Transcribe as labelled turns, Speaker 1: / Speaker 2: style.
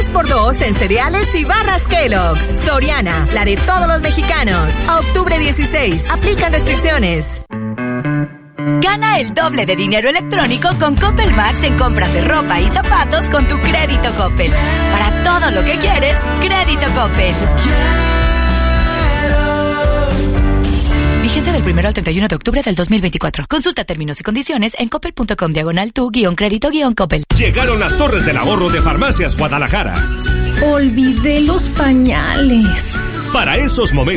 Speaker 1: 3x2 en cereales y barras Kellogg's. Soriana, la de todos los mexicanos. A octubre 16, aplican restricciones.
Speaker 2: Gana el doble de dinero electrónico con Coppel Max en compras de ropa y zapatos con tu crédito Coppel. Para todo lo que quieres, crédito Coppel. Vigencia del 1 al 31 de octubre del 2024. Consulta términos y condiciones en coppel.com/tu-crédito-Coppel.
Speaker 3: Llegaron las torres del ahorro de Farmacias Guadalajara.
Speaker 4: Olvidé los pañales.
Speaker 3: Para esos momentos